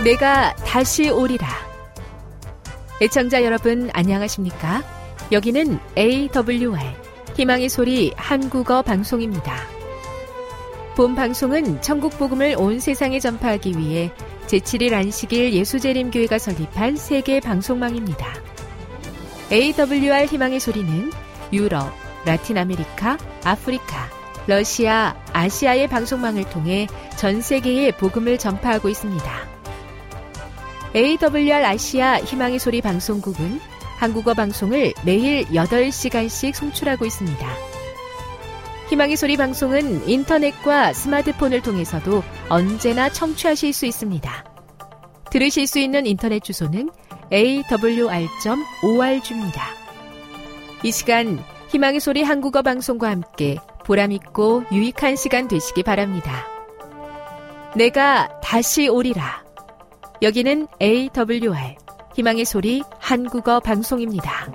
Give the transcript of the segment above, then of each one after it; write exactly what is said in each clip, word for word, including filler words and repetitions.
내가 다시 오리라. 애청자 여러분 안녕하십니까? 여기는 에이더블유알 희망의 소리 한국어 방송입니다. 본 방송은 천국 복음을 온 세상에 전파하기 위해 제칠 일 안식일 예수재림교회가 설립한 세계 방송망입니다. 에이더블유알 희망의 소리는 유럽, 라틴 아메리카, 아프리카, 러시아, 아시아의 방송망을 통해 전 세계에 복음을 전파하고 있습니다. 에이더블유알 아시아 희망의 소리 방송국은 한국어 방송을 매일 여덟 시간씩 송출하고 있습니다. 희망의 소리 방송은 인터넷과 스마트폰을 통해서도 언제나 청취하실 수 있습니다. 들으실 수 있는 인터넷 주소는 에이더블유알 닷 오알지입니다. 이 시간 희망의 소리 한국어 방송과 함께 보람있고 유익한 시간 되시기 바랍니다. 내가 다시 오리라. 여기는 에이더블유알 희망의 소리 한국어 방송입니다.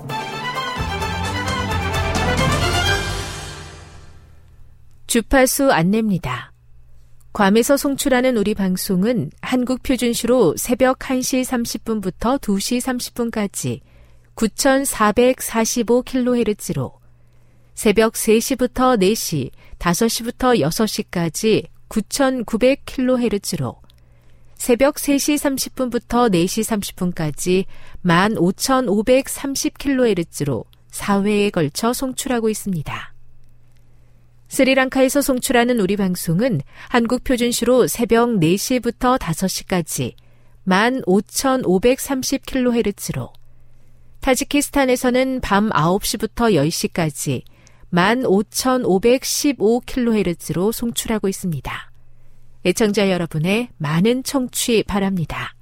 주파수 안내입니다. 괌에서 송출하는 우리 방송은 한국 표준시로 새벽 한 시 삼십 분부터 두 시 삼십 분까지 구천사백사십오 킬로헤르츠로, 새벽 세 시부터 네 시, 다섯 시부터 여섯 시까지 구천구백 킬로헤르츠로, 새벽 세 시 삼십 분부터 네 시 삼십 분까지 만 오천오백삼십 킬로헤르츠로 사 회에 걸쳐 송출하고 있습니다. 스리랑카에서 송출하는 우리 방송은 한국 표준시로 새벽 네 시부터 다섯 시까지 만 오천오백삼십 킬로헤르츠로, 타지키스탄에서는 밤 아홉 시부터 열 시까지 만 오천오백십오 킬로헤르츠로 송출하고 있습니다. 애청자 여러분의 많은 청취 바랍니다.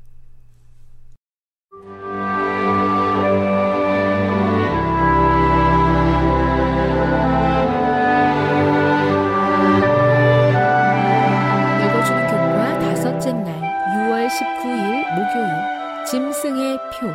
읽어주는 교과 다섯째 날 유월 십구일 목요일 짐승의 표.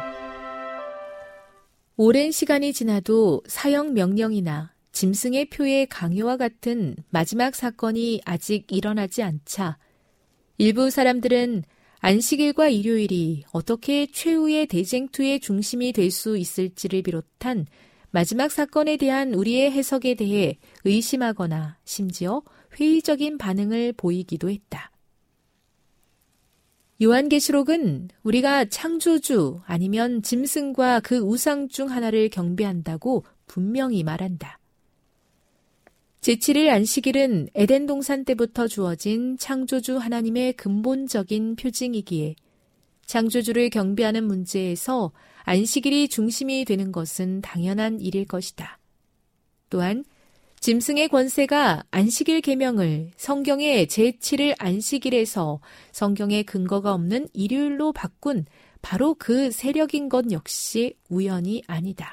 오랜 시간이 지나도 사형 명령이나 짐승의 표의 강요와 같은 마지막 사건이 아직 일어나지 않자 일부 사람들은 안식일과 일요일이 어떻게 최후의 대쟁투의 중심이 될 수 있을지를 비롯한 마지막 사건에 대한 우리의 해석에 대해 의심하거나 심지어 회의적인 반응을 보이기도 했다. 요한계시록은 우리가 창조주 아니면 짐승과 그 우상 중 하나를 경배한다고 분명히 말한다. 제칠 일 안식일은 에덴 동산 때부터 주어진 창조주 하나님의 근본적인 표징이기에 창조주를 경배하는 문제에서 안식일이 중심이 되는 것은 당연한 일일 것이다. 또한 짐승의 권세가 안식일 계명을 성경의 제칠 일 안식일에서 성경의 근거가 없는 일요일로 바꾼 바로 그 세력인 것 역시 우연이 아니다.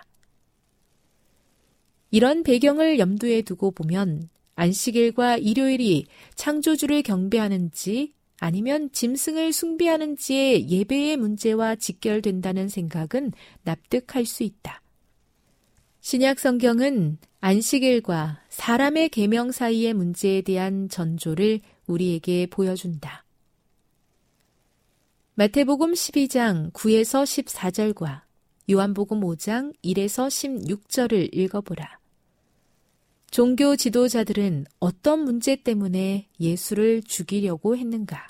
이런 배경을 염두에 두고 보면 안식일과 일요일이 창조주를 경배하는지 아니면 짐승을 숭배하는지의 예배의 문제와 직결된다는 생각은 납득할 수 있다. 신약 성경은 안식일과 사람의 계명 사이의 문제에 대한 전조를 우리에게 보여준다. 마태복음 십이 장 구에서 십사 절과 요한복음 오 장 일에서 십육 절을 읽어보라. 종교 지도자들은 어떤 문제 때문에 예수를 죽이려고 했는가?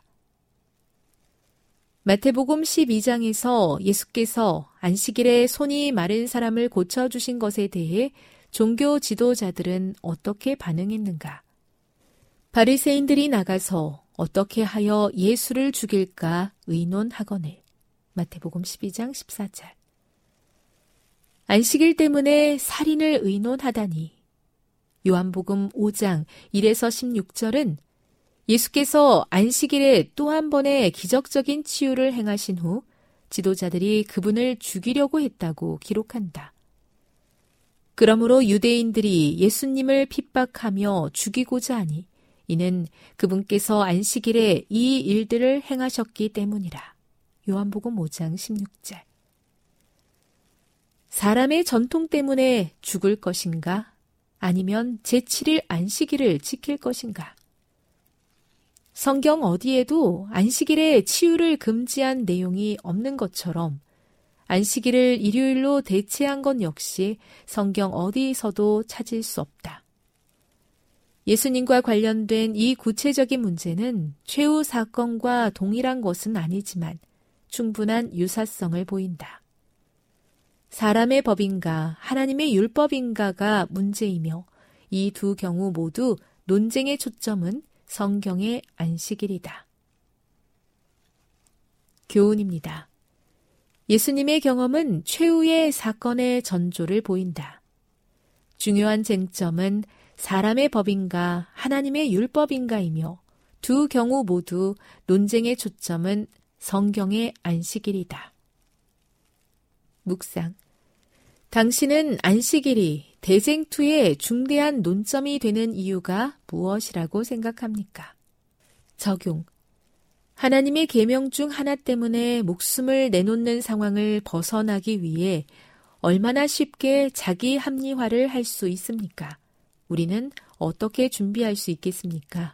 마태복음 십이 장에서 예수께서 안식일에 손이 마른 사람을 고쳐주신 것에 대해 종교 지도자들은 어떻게 반응했는가? 바리새인들이 나가서 어떻게 하여 예수를 죽일까 의논하거늘. 마태복음 십이 장 십사 절. 안식일 때문에 살인을 의논하다니. 요한복음 오 장 일에서 십육 절은 예수께서 안식일에 또 한 번의 기적적인 치유를 행하신 후 지도자들이 그분을 죽이려고 했다고 기록한다. 그러므로 유대인들이 예수님을 핍박하며 죽이고자 하니 이는 그분께서 안식일에 이 일들을 행하셨기 때문이라. 요한복음 오 장 십육 절. 사람의 전통 때문에 죽을 것인가? 아니면 제칠 일 안식일을 지킬 것인가? 성경 어디에도 안식일에 치유를 금지한 내용이 없는 것처럼 안식일을 일요일로 대체한 것 역시 성경 어디서도 찾을 수 없다. 예수님과 관련된 이 구체적인 문제는 최후 사건과 동일한 것은 아니지만 충분한 유사성을 보인다. 사람의 법인가 하나님의 율법인가가 문제이며 이 두 경우 모두 논쟁의 초점은 성경의 안식일이다. 교훈입니다. 예수님의 경험은 최후의 사건의 전조를 보인다. 중요한 쟁점은 사람의 법인가 하나님의 율법인가이며 두 경우 모두 논쟁의 초점은 성경의 안식일이다. 묵상. 당신은 안식일이 대쟁투의 중대한 논점이 되는 이유가 무엇이라고 생각합니까? 적용. 하나님의 계명 중 하나 때문에 목숨을 내놓는 상황을 벗어나기 위해 얼마나 쉽게 자기 합리화를 할 수 있습니까? 우리는 어떻게 준비할 수 있겠습니까?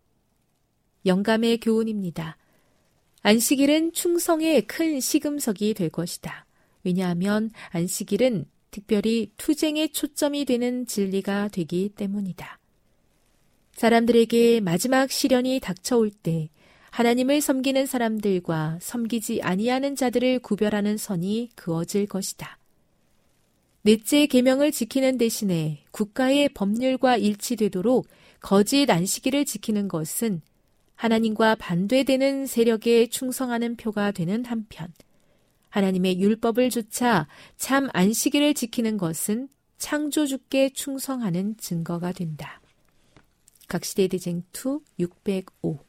영감의 교훈입니다. 안식일은 충성의 큰 시금석이 될 것이다. 왜냐하면 안식일은 특별히 투쟁의 초점이 되는 진리가 되기 때문이다. 사람들에게 마지막 시련이 닥쳐올 때 하나님을 섬기는 사람들과 섬기지 아니하는 자들을 구별하는 선이 그어질 것이다. 넷째 계명을 지키는 대신에 국가의 법률과 일치되도록 거짓 안식일을 지키는 것은 하나님과 반대되는 세력에 충성하는 표가 되는 한편 하나님의 율법을 조차 참 안식일을 지키는 것은 창조주께 충성하는 증거가 된다. 각시대 대쟁투 육백오.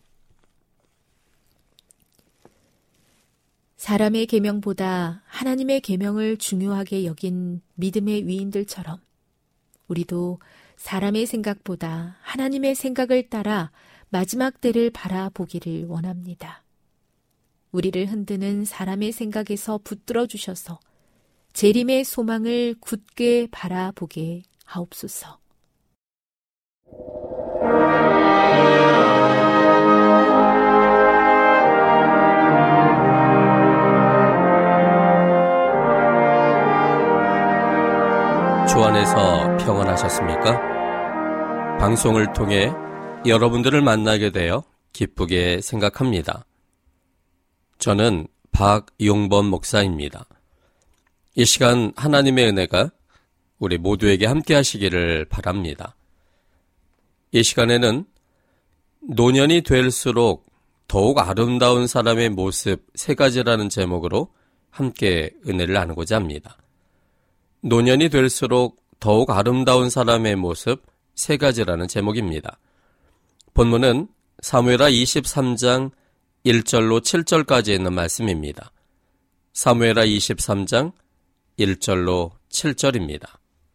사람의 계명보다 하나님의 계명을 중요하게 여긴 믿음의 위인들처럼 우리도 사람의 생각보다 하나님의 생각을 따라 마지막 때를 바라보기를 원합니다. 우리를 흔드는 사람의 생각에서 붙들어 주셔서 재림의 소망을 굳게 바라보게 하옵소서. 주 안에서 평안하셨습니까? 방송을 통해 여러분들을 만나게 되어 기쁘게 생각합니다. 저는 박용범 목사입니다. 이 시간 하나님의 은혜가 우리 모두에게 함께 하시기를 바랍니다. 이 시간에는 노년이 될수록 더욱 아름다운 사람의 모습 세 가지라는 제목으로 함께 은혜를 나누고자 합니다. 노년이 될수록 더욱 아름다운 사람의 모습 세 가지라는 제목입니다. 본문은 사무엘하 이십삼 장 일 절로 칠 절까지 있는 말씀입니다. 사무엘하 이십삼 장 일 절로 칠 절입니다.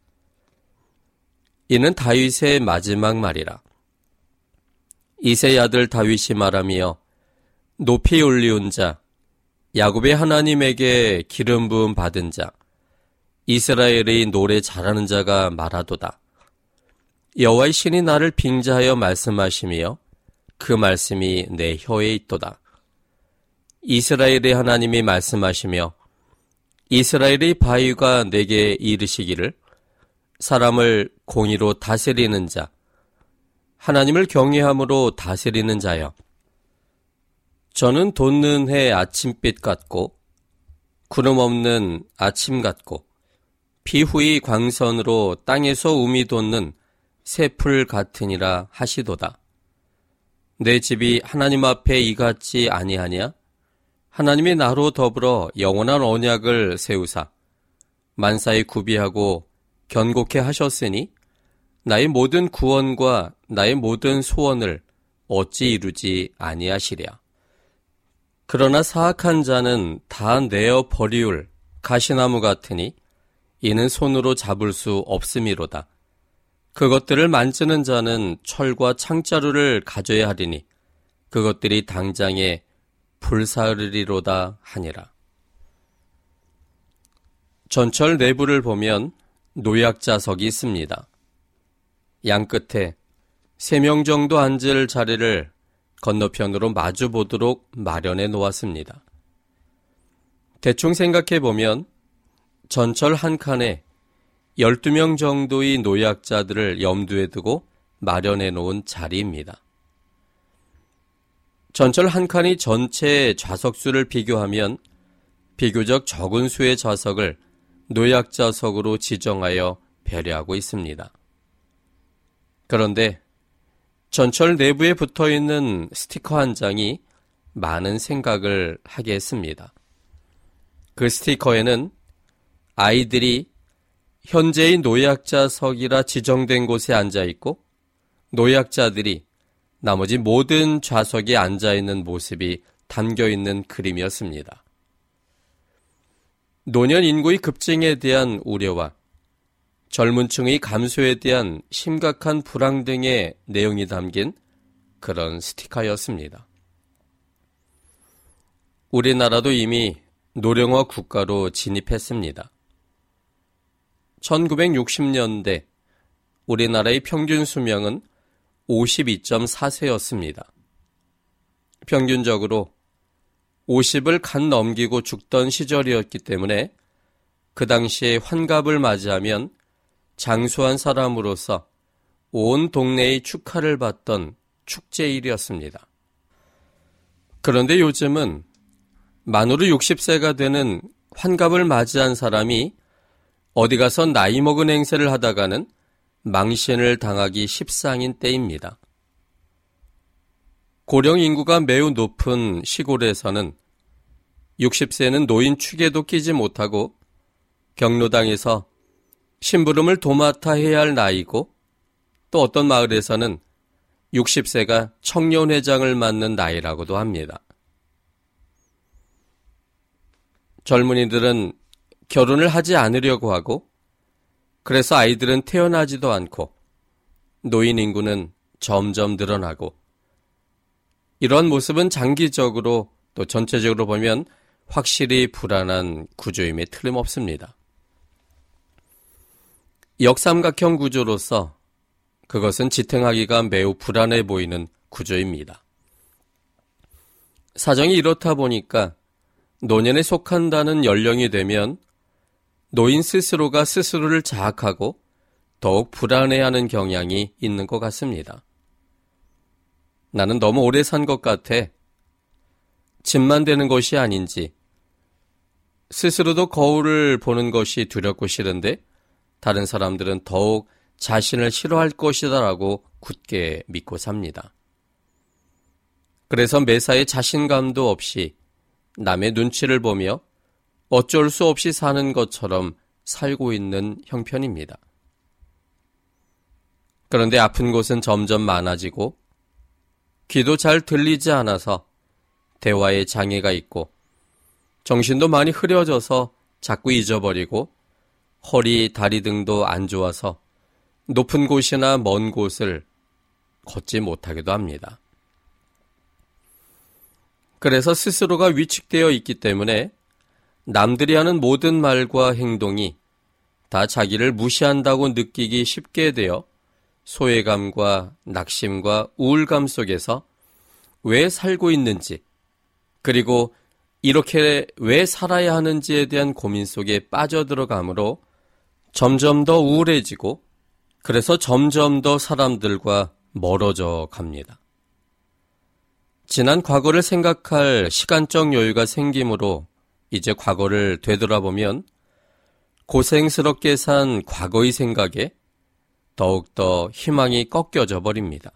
이는 다윗의 마지막 말이라. 이새의 아들 다윗이 말하며 높이 올리운 자, 야곱의 하나님에게 기름 부음 받은 자, 이스라엘의 노래 잘하는 자가 말하도다. 여호와의 신이 나를 빙자하여 말씀하시며 그 말씀이 내 혀에 있도다. 이스라엘의 하나님이 말씀하시며 이스라엘의 바위가 내게 이르시기를 사람을 공의로 다스리는 자, 하나님을 경외함으로 다스리는 자여. 저는 돋는 해 아침빛 같고 구름 없는 아침 같고 피후의 광선으로 땅에서 우미 돋는 새풀 같으니라 하시도다. 내 집이 하나님 앞에 이같지 아니하냐? 하나님이 나로 더불어 영원한 언약을 세우사 만사에 구비하고 견고케 하셨으니 나의 모든 구원과 나의 모든 소원을 어찌 이루지 아니하시랴. 그러나 사악한 자는 다 내어 버리울 가시나무 같으니 이는 손으로 잡을 수 없음이로다. 그것들을 만지는 자는 철과 창자루를 가져야 하리니 그것들이 당장에 불사르리로다 하니라. 전철 내부를 보면 노약자석이 있습니다. 양 끝에 세 명 정도 앉을 자리를 건너편으로 마주 보도록 마련해 놓았습니다. 대충 생각해 보면 전철 한 칸에 열두 명 정도의 노약자들을 염두에 두고 마련해 놓은 자리입니다. 전철 한 칸이 전체 좌석수를 비교하면 비교적 적은 수의 좌석을 노약자석으로 지정하여 배려하고 있습니다. 그런데 전철 내부에 붙어있는 스티커 한 장이 많은 생각을 하게 했습니다. 그 스티커에는 아이들이 현재의 노약자석이라 지정된 곳에 앉아있고 노약자들이 나머지 모든 좌석에 앉아있는 모습이 담겨있는 그림이었습니다. 노년 인구의 급증에 대한 우려와 젊은 층의 감소에 대한 심각한 불황 등의 내용이 담긴 그런 스티커였습니다. 우리나라도 이미 노령화 국가로 진입했습니다. 천구백육십 년대 우리나라의 평균 수명은 오십이 점 사 세였습니다. 평균적으로 오십을 간 넘기고 죽던 시절이었기 때문에 그 당시에 환갑을 맞이하면 장수한 사람으로서 온 동네의 축하를 받던 축제일이었습니다. 그런데 요즘은 만으로 육십 세가 되는 환갑을 맞이한 사람이 어디 가서 나이 먹은 행세를 하다가는 망신을 당하기 십상인 때입니다. 고령 인구가 매우 높은 시골에서는 육십 세는 노인 축에도 끼지 못하고 경로당에서 심부름을 도맡아 해야 할 나이고 또 어떤 마을에서는 육십 세가 청년회장을 맡는 나이라고도 합니다. 젊은이들은 결혼을 하지 않으려고 하고 그래서 아이들은 태어나지도 않고 노인 인구는 점점 늘어나고 이런 모습은 장기적으로 또 전체적으로 보면 확실히 불안한 구조임에 틀림없습니다. 역삼각형 구조로서 그것은 지탱하기가 매우 불안해 보이는 구조입니다. 사정이 이렇다 보니까 노년에 속한다는 연령이 되면 노인 스스로가 스스로를 자학하고 더욱 불안해하는 경향이 있는 것 같습니다. 나는 너무 오래 산 것 같아. 짐만 되는 것이 아닌지 스스로도 거울을 보는 것이 두렵고 싫은데 다른 사람들은 더욱 자신을 싫어할 것이다라고 굳게 믿고 삽니다. 그래서 매사에 자신감도 없이 남의 눈치를 보며 어쩔 수 없이 사는 것처럼 살고 있는 형편입니다. 그런데 아픈 곳은 점점 많아지고 귀도 잘 들리지 않아서 대화에 장애가 있고 정신도 많이 흐려져서 자꾸 잊어버리고 허리, 다리 등도 안 좋아서 높은 곳이나 먼 곳을 걷지 못하기도 합니다. 그래서 스스로가 위축되어 있기 때문에 남들이 하는 모든 말과 행동이 다 자기를 무시한다고 느끼기 쉽게 되어 소외감과 낙심과 우울감 속에서 왜 살고 있는지 그리고 이렇게 왜 살아야 하는지에 대한 고민 속에 빠져들어가므로 점점 더 우울해지고 그래서 점점 더 사람들과 멀어져 갑니다. 지난 과거를 생각할 시간적 여유가 생기므로 이제 과거를 되돌아보면 고생스럽게 산 과거의 생각에 더욱더 희망이 꺾여져 버립니다.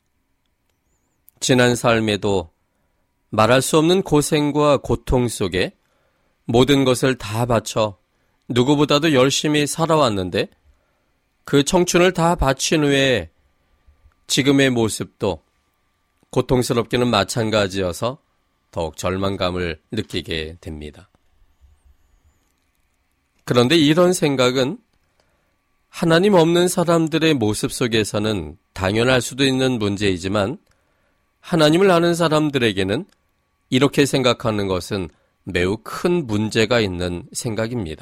지난 삶에도 말할 수 없는 고생과 고통 속에 모든 것을 다 바쳐 누구보다도 열심히 살아왔는데 그 청춘을 다 바친 후에 지금의 모습도 고통스럽기는 마찬가지여서 더욱 절망감을 느끼게 됩니다. 그런데 이런 생각은 하나님 없는 사람들의 모습 속에서는 당연할 수도 있는 문제이지만 하나님을 아는 사람들에게는 이렇게 생각하는 것은 매우 큰 문제가 있는 생각입니다.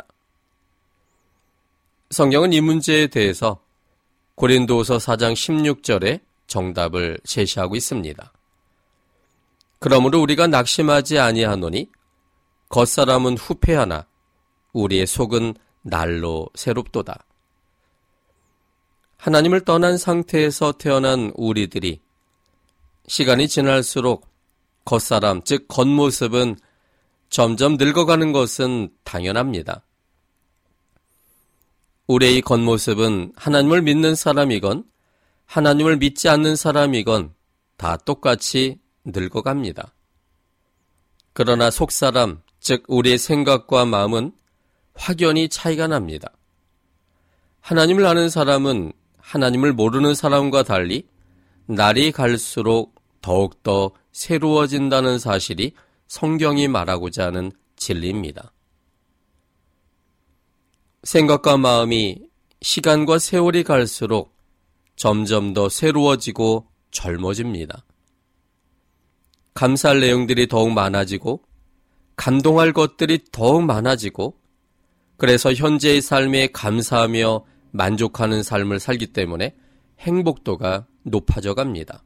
성경은 이 문제에 대해서 고린도후서 사 장 십육 절에 정답을 제시하고 있습니다. 그러므로 우리가 낙심하지 아니하노니 겉사람은 후패하나 우리의 속은 날로 새롭도다. 하나님을 떠난 상태에서 태어난 우리들이 시간이 지날수록 겉사람, 즉 겉모습은 점점 늙어가는 것은 당연합니다. 우리의 겉모습은 하나님을 믿는 사람이건 하나님을 믿지 않는 사람이건 다 똑같이 늙어갑니다. 그러나 속사람, 즉 우리의 생각과 마음은 확연히 차이가 납니다. 하나님을 아는 사람은 하나님을 모르는 사람과 달리 날이 갈수록 더욱더 새로워진다는 사실이 성경이 말하고자 하는 진리입니다. 생각과 마음이 시간과 세월이 갈수록 점점 더 새로워지고 젊어집니다. 감사할 내용들이 더욱 많아지고 감동할 것들이 더욱 많아지고 그래서 현재의 삶에 감사하며 만족하는 삶을 살기 때문에 행복도가 높아져 갑니다.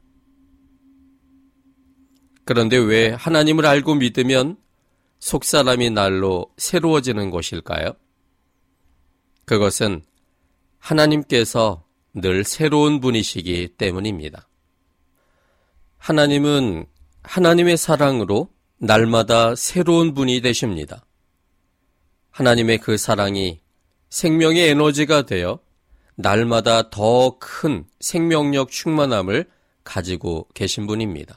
그런데 왜 하나님을 알고 믿으면 속사람이 날로 새로워지는 것일까요? 그것은 하나님께서 늘 새로운 분이시기 때문입니다. 하나님은 하나님의 사랑으로 날마다 새로운 분이 되십니다. 하나님의 그 사랑이 생명의 에너지가 되어 날마다 더 큰 생명력 충만함을 가지고 계신 분입니다.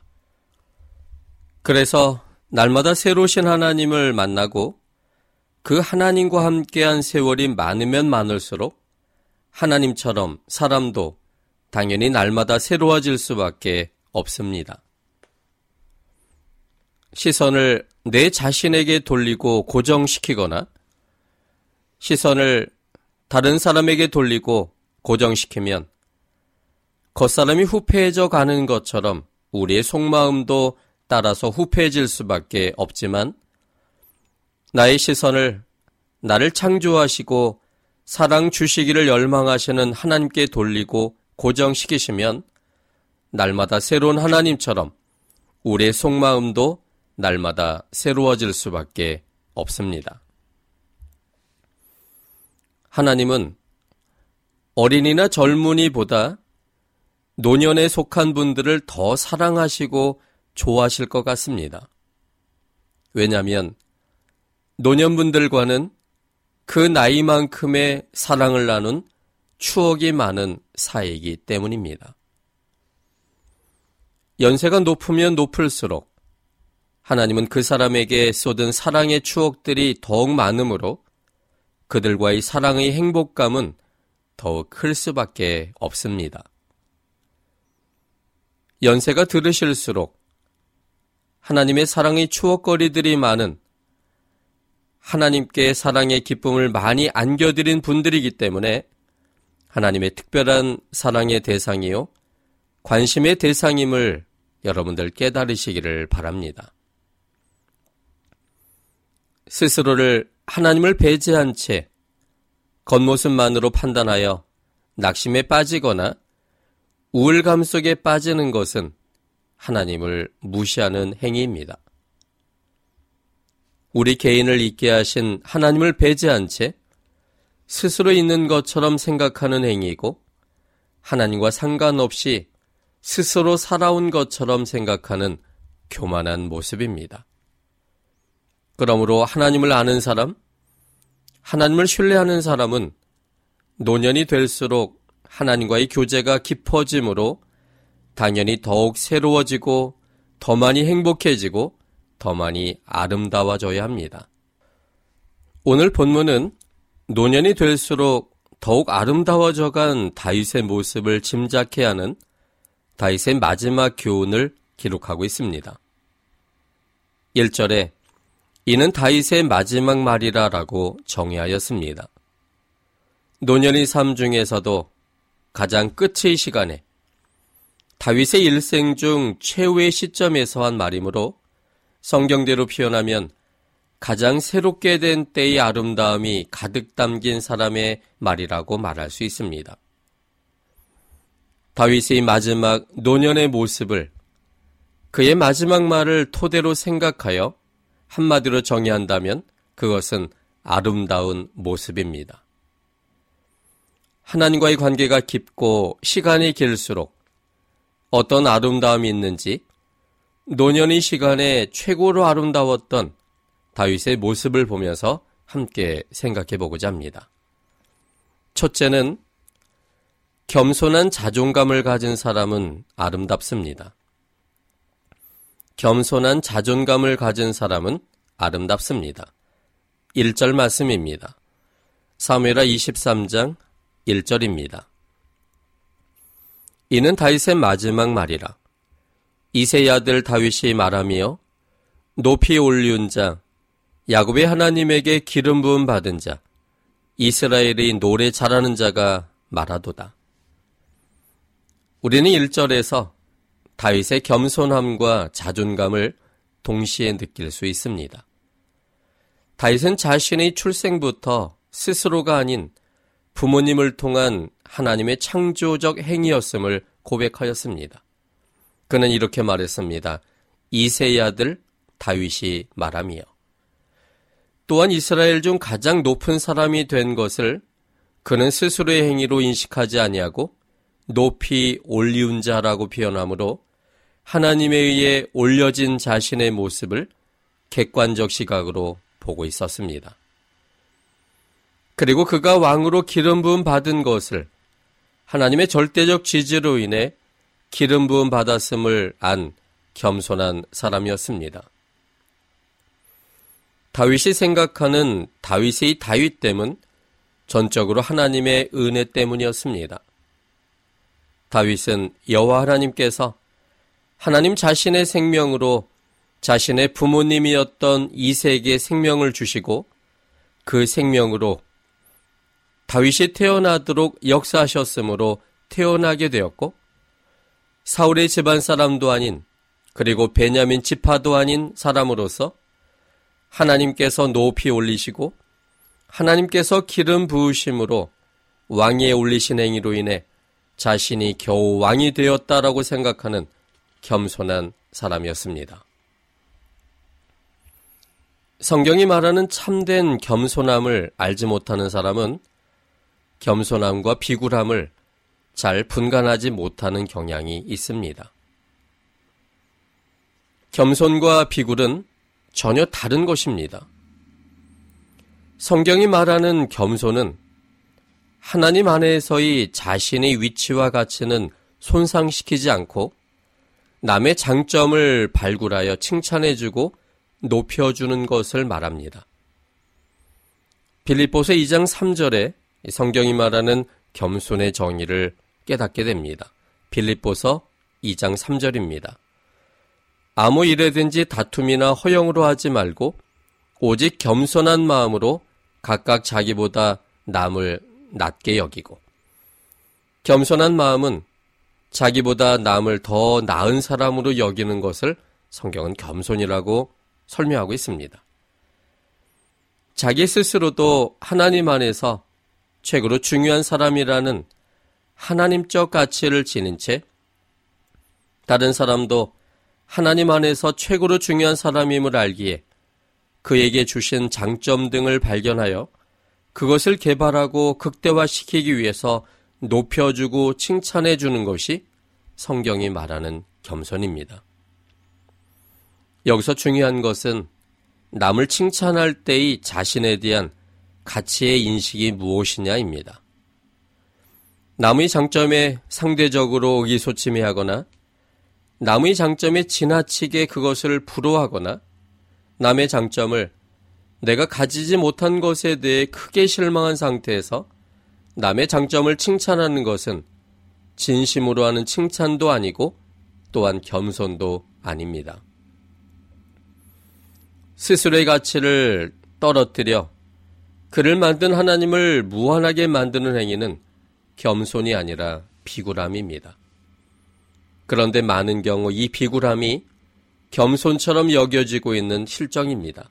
그래서 날마다 새로우신 하나님을 만나고 그 하나님과 함께한 세월이 많으면 많을수록 하나님처럼 사람도 당연히 날마다 새로워질 수밖에 없습니다. 시선을 내 자신에게 돌리고 고정시키거나 시선을 다른 사람에게 돌리고 고정시키면 겉사람이 후패해져 가는 것처럼 우리의 속마음도 따라서 후패해질 수밖에 없지만 나의 시선을 나를 창조하시고 사랑 주시기를 열망하시는 하나님께 돌리고 고정시키시면 날마다 새로운 하나님처럼 우리의 속마음도 날마다 새로워질 수밖에 없습니다. 하나님은 어린이나 젊은이보다 노년에 속한 분들을 더 사랑하시고 좋아하실 것 같습니다. 왜냐하면 노년분들과는 그 나이만큼의 사랑을 나눈 추억이 많은 사이이기 때문입니다. 연세가 높으면 높을수록 하나님은 그 사람에게 쏟은 사랑의 추억들이 더욱 많으므로 그들과의 사랑의 행복감은 더욱 클 수밖에 없습니다. 연세가 들으실수록 하나님의 사랑의 추억거리들이 많은 하나님께 사랑의 기쁨을 많이 안겨드린 분들이기 때문에 하나님의 특별한 사랑의 대상이요 관심의 대상임을 여러분들 깨달으시기를 바랍니다. 스스로를 하나님을 배제한 채 겉모습만으로 판단하여 낙심에 빠지거나 우울감 속에 빠지는 것은 하나님을 무시하는 행위입니다. 우리 개인을 있게 하신 하나님을 배제한 채 스스로 있는 것처럼 생각하는 행위이고 하나님과 상관없이 스스로 살아온 것처럼 생각하는 교만한 모습입니다. 그러므로 하나님을 아는 사람, 하나님을 신뢰하는 사람은 노년이 될수록 하나님과의 교제가 깊어지므로 당연히 더욱 새로워지고 더 많이 행복해지고 더 많이 아름다워져야 합니다. 오늘 본문은 노년이 될수록 더욱 아름다워져간 다윗의 모습을 짐작케 하는 다윗의 마지막 교훈을 기록하고 있습니다. 일 절에 이는 다윗의 마지막 말이라 라고 정의하였습니다. 노년의 삶 중에서도 가장 끝의 시간에 다윗의 일생 중 최후의 시점에서 한 말이므로 성경대로 표현하면 가장 새롭게 된 때의 아름다움이 가득 담긴 사람의 말이라고 말할 수 있습니다. 다윗의 마지막 노년의 모습을 그의 마지막 말을 토대로 생각하여 한마디로 정의한다면 그것은 아름다운 모습입니다. 하나님과의 관계가 깊고 시간이 길수록 어떤 아름다움이 있는지 노년의 시간에 최고로 아름다웠던 다윗의 모습을 보면서 함께 생각해 보고자 합니다. 첫째는 겸손한 자존감을 가진 사람은 아름답습니다. 겸손한 자존감을 가진 사람은 아름답습니다. 일 절 말씀입니다. 사무엘하 이십삼 장 일 절입니다. 이는 다윗의 마지막 말이라. 이새의 아들 다윗이 말하며 높이 올리운 자, 야곱의 하나님에게 기름 부음 받은 자, 이스라엘의 노래 잘하는 자가 말하도다. 우리는 일 절에서 다윗의 겸손함과 자존감을 동시에 느낄 수 있습니다. 다윗은 자신의 출생부터 스스로가 아닌 부모님을 통한 하나님의 창조적 행위였음을 고백하였습니다. 그는 이렇게 말했습니다. 이새의 아들 다윗이 말하며. 또한 이스라엘 중 가장 높은 사람이 된 것을 그는 스스로의 행위로 인식하지 아니하고 높이 올리운 자라고 표현하므로 하나님에 의해 올려진 자신의 모습을 객관적 시각으로 보고 있었습니다. 그리고 그가 왕으로 기름 부음 받은 것을 하나님의 절대적 지지로 인해 기름 부음 받았음을 안 겸손한 사람이었습니다. 다윗이 생각하는 다윗의 다윗됨은 전적으로 하나님의 은혜 때문이었습니다. 다윗은 여호와 하나님께서 하나님 자신의 생명으로 자신의 부모님이었던 이새에게 생명을 주시고 그 생명으로 다윗이 태어나도록 역사하셨으므로 태어나게 되었고 사울의 집안 사람도 아닌 그리고 베냐민 지파도 아닌 사람으로서 하나님께서 높이 올리시고 하나님께서 기름 부으심으로 왕위에 올리신 행위로 인해 자신이 겨우 왕이 되었다라고 생각하는 겸손한 사람이었습니다. 성경이 말하는 참된 겸손함을 알지 못하는 사람은 겸손함과 비굴함을 잘 분간하지 못하는 경향이 있습니다. 겸손과 비굴은 전혀 다른 것입니다. 성경이 말하는 겸손은 하나님 안에서의 자신의 위치와 가치는 손상시키지 않고 남의 장점을 발굴하여 칭찬해주고 높여주는 것을 말합니다. 빌립보서 이 장 삼 절에 성경이 말하는 겸손의 정의를 깨닫게 됩니다. 빌립보서 이 장 삼 절입니다. 아무 일에든지 다툼이나 허영으로 하지 말고 오직 겸손한 마음으로 각각 자기보다 남을 낮게 여기고. 겸손한 마음은 자기보다 남을 더 나은 사람으로 여기는 것을 성경은 겸손이라고 설명하고 있습니다. 자기 스스로도 하나님 안에서 최고로 중요한 사람이라는 하나님적 가치를 지닌 채 다른 사람도 하나님 안에서 최고로 중요한 사람임을 알기에 그에게 주신 장점 등을 발견하여 그것을 개발하고 극대화시키기 위해서 높여주고 칭찬해주는 것이 성경이 말하는 겸손입니다. 여기서 중요한 것은 남을 칭찬할 때의 자신에 대한 가치의 인식이 무엇이냐입니다. 남의 장점에 상대적으로 의기소침해하거나 남의 장점에 지나치게 그것을 부러워하거나 남의 장점을 내가 가지지 못한 것에 대해 크게 실망한 상태에서 남의 장점을 칭찬하는 것은 진심으로 하는 칭찬도 아니고 또한 겸손도 아닙니다. 스스로의 가치를 떨어뜨려 그를 만든 하나님을 무한하게 만드는 행위는 겸손이 아니라 비굴함입니다. 그런데 많은 경우 이 비굴함이 겸손처럼 여겨지고 있는 실정입니다.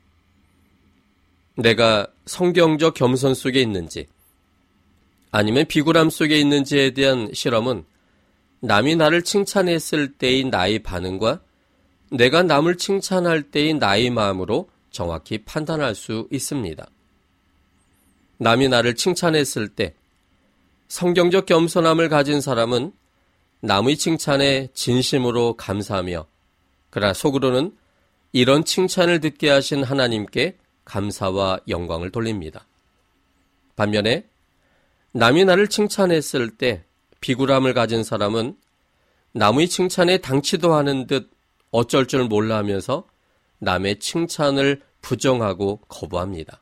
내가 성경적 겸손 속에 있는지 아니면 비굴함 속에 있는지에 대한 실험은 남이 나를 칭찬했을 때의 나의 반응과 내가 남을 칭찬할 때의 나의 마음으로 정확히 판단할 수 있습니다. 남이 나를 칭찬했을 때 성경적 겸손함을 가진 사람은 남의 칭찬에 진심으로 감사하며, 그러나 속으로는 이런 칭찬을 듣게 하신 하나님께 감사와 영광을 돌립니다. 반면에 남이 나를 칭찬했을 때 비굴함을 가진 사람은 남의 칭찬에 당치도 하는 듯 어쩔 줄 몰라 하면서 남의 칭찬을 부정하고 거부합니다.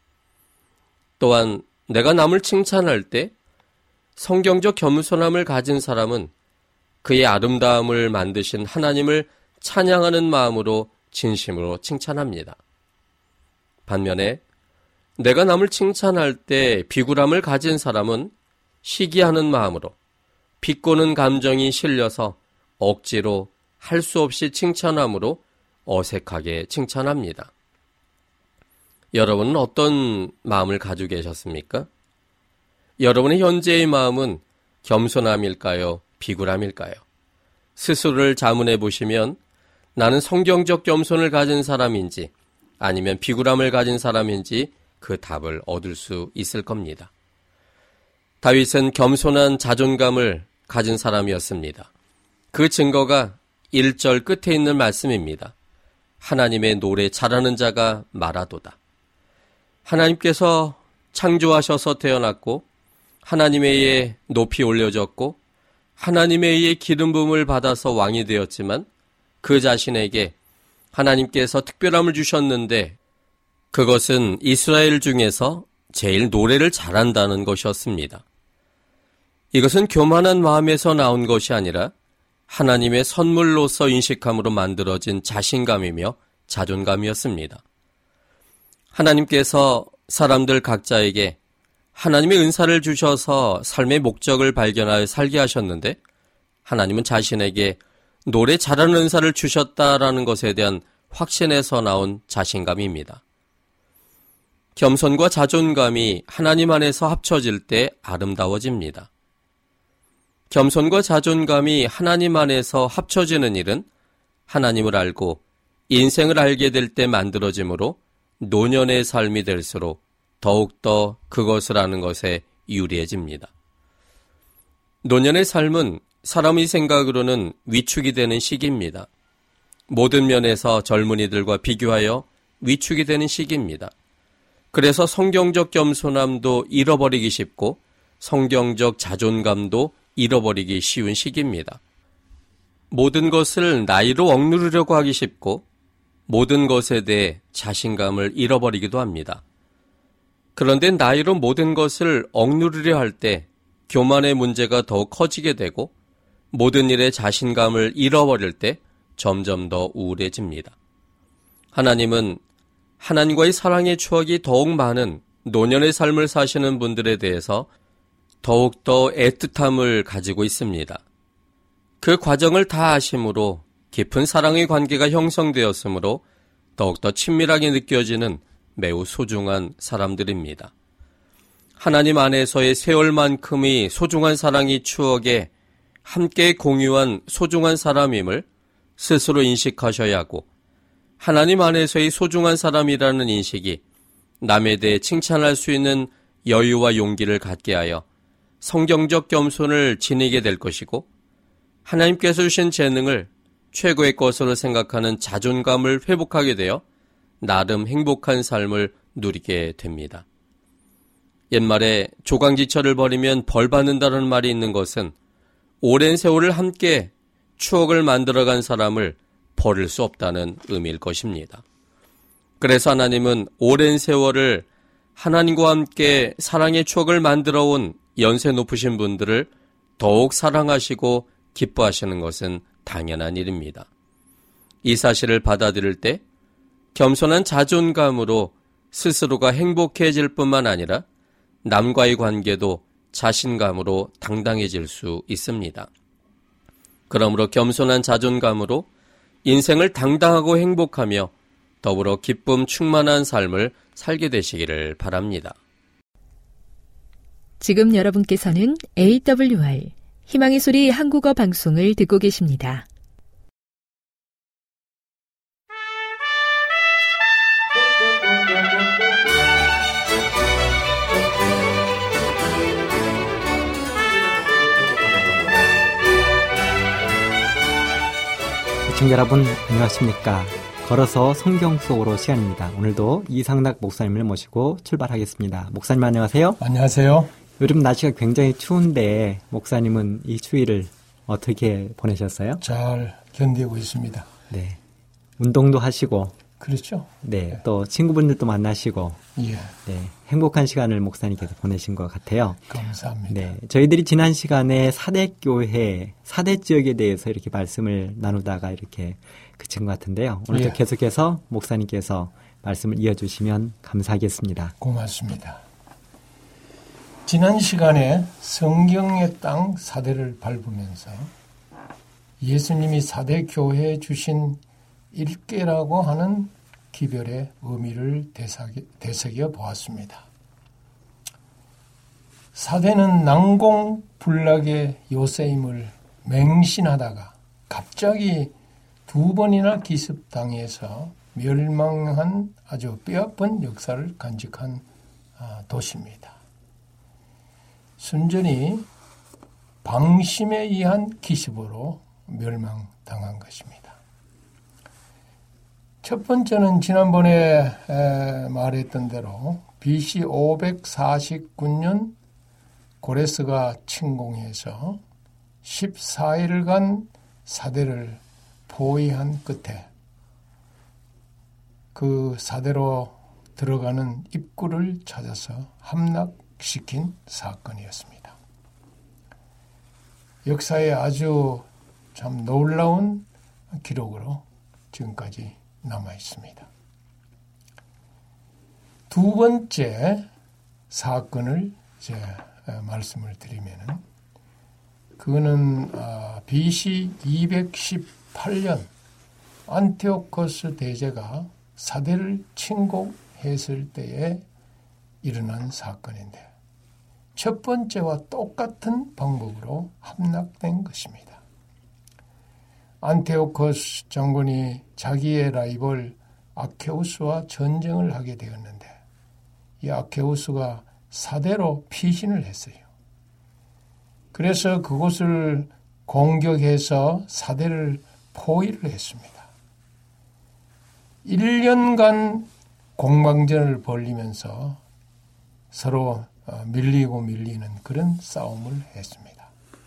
또한 내가 남을 칭찬할 때 성경적 겸손함을 가진 사람은 그의 아름다움을 만드신 하나님을 찬양하는 마음으로 진심으로 칭찬합니다. 반면에 내가 남을 칭찬할 때 비굴함을 가진 사람은 시기하는 마음으로 비꼬는 감정이 실려서 억지로 할 수 없이 칭찬함으로 어색하게 칭찬합니다. 여러분은 어떤 마음을 가지고 계셨습니까? 여러분의 현재의 마음은 겸손함일까요? 비굴함일까요? 스스로를 자문해 보시면 나는 성경적 겸손을 가진 사람인지 아니면 비굴함을 가진 사람인지 그 답을 얻을 수 있을 겁니다. 다윗은 겸손한 자존감을 가진 사람이었습니다. 그 증거가 일 절 끝에 있는 말씀입니다. 하나님의 노래 잘하는 자가 말하도다. 하나님께서 창조하셔서 태어났고 하나님에 의해 높이 올려졌고 하나님에 의해 기름 부음을 받아서 왕이 되었지만 그 자신에게 하나님께서 특별함을 주셨는데 그것은 이스라엘 중에서 제일 노래를 잘한다는 것이었습니다. 이것은 교만한 마음에서 나온 것이 아니라 하나님의 선물로서 인식함으로 만들어진 자신감이며 자존감이었습니다. 하나님께서 사람들 각자에게 하나님의 은사를 주셔서 삶의 목적을 발견하여 살게 하셨는데 하나님은 자신에게 노래 잘하는 은사를 주셨다라는 것에 대한 확신에서 나온 자신감입니다. 겸손과 자존감이 하나님 안에서 합쳐질 때 아름다워집니다. 겸손과 자존감이 하나님 안에서 합쳐지는 일은 하나님을 알고 인생을 알게 될 때 만들어지므로 노년의 삶이 될수록 더욱더 그것을 아는 것에 유리해집니다. 노년의 삶은 사람의 생각으로는 위축이 되는 시기입니다. 모든 면에서 젊은이들과 비교하여 위축이 되는 시기입니다. 그래서 성경적 겸손함도 잃어버리기 쉽고 성경적 자존감도 잃어버리기 쉬운 시기입니다. 모든 것을 나이로 억누르려고 하기 쉽고 모든 것에 대해 자신감을 잃어버리기도 합니다. 그런데 나이로 모든 것을 억누르려 할 때 교만의 문제가 더욱 커지게 되고 모든 일에 자신감을 잃어버릴 때 점점 더 우울해집니다. 하나님은 하나님과의 사랑의 추억이 더욱 많은 노년의 삶을 사시는 분들에 대해서 더욱더 애틋함을 가지고 있습니다. 그 과정을 다 아심으로 깊은 사랑의 관계가 형성되었으므로 더욱더 친밀하게 느껴지는 매우 소중한 사람들입니다. 하나님 안에서의 세월만큼의 소중한 사랑의 추억에 함께 공유한 소중한 사람임을 스스로 인식하셔야 하고 하나님 안에서의 소중한 사람이라는 인식이 남에 대해 칭찬할 수 있는 여유와 용기를 갖게 하여 성경적 겸손을 지니게 될 것이고 하나님께서 주신 재능을 최고의 것으로 생각하는 자존감을 회복하게 되어 나름 행복한 삶을 누리게 됩니다. 옛말에 조강지처를 버리면 벌 받는다는 말이 있는 것은 오랜 세월을 함께 추억을 만들어간 사람을 버릴 수 없다는 의미일 것입니다. 그래서 하나님은 오랜 세월을 하나님과 함께 사랑의 추억을 만들어온 연세 높으신 분들을 더욱 사랑하시고 기뻐하시는 것은 당연한 일입니다. 이 사실을 받아들일 때 겸손한 자존감으로 스스로가 행복해질 뿐만 아니라 남과의 관계도 자신감으로 당당해질 수 있습니다. 그러므로 겸손한 자존감으로 인생을 당당하고 행복하며 더불어 기쁨 충만한 삶을 살게 되시기를 바랍니다. 지금 여러분께서는 에이더블유알 희망의 소리 한국어 방송을 듣고 계십니다. 시청자 여러분 안녕하십니까. 걸어서 성경 속으로 시간입니다. 오늘도 이상락 목사님을 모시고 출발하겠습니다. 목사님 안녕하세요. 안녕하세요. 요즘 날씨가 굉장히 추운데 목사님은 이 추위를 어떻게 보내셨어요? 잘 견디고 있습니다. 네, 운동도 하시고 그렇죠. 네, 네. 또 친구분들도 만나시고 예. 네, 행복한 시간을 목사님께서 보내신 것 같아요. 감사합니다. 네, 저희들이 지난 시간에 사대교회, 사대 지역에 대해서 이렇게 말씀을 나누다가 이렇게 그친 것 같은데요. 오늘도 예. 계속해서 목사님께서 말씀을 이어주시면 감사하겠습니다. 고맙습니다. 지난 시간에 성경의 땅 사대를 밟으면서 예수님이 사대 교회에 주신 일계라고 하는 기별의 의미를 되새겨 보았습니다. 사대는 난공불락의 요새임을 맹신하다가 갑자기 두 번이나 기습당해서 멸망한 아주 뼈아픈 역사를 간직한 도시입니다. 순전히 방심에 의한 기습으로 멸망당한 것입니다. 첫 번째는 지난번에 말했던 대로 비씨 오백사십구 년 고레스가 침공해서 십사 일간 사대를 포위한 끝에 그 사대로 들어가는 입구를 찾아서 함락시킨 사건이었습니다. 역사에 아주 참 놀라운 기록으로 지금까지 남아 있습니다. 두 번째 사건을 이제 말씀을 드리면은 그거는 비씨 이백십팔 년 안티오코스 대제가 사대를 침공했을 때에 일어난 사건인데 첫 번째와 똑같은 방법으로 함락된 것입니다. 안티오코스 장군이 자기의 라이벌 아케우스와 전쟁을 하게 되었는데 이 아케우스가 사대로 피신을 했어요. 그래서 그곳을 공격해서 사대를 포위를 했습니다. 일 년간 공방전을 벌이면서 서로 밀리고 밀리는 그런 싸움을 했습니다.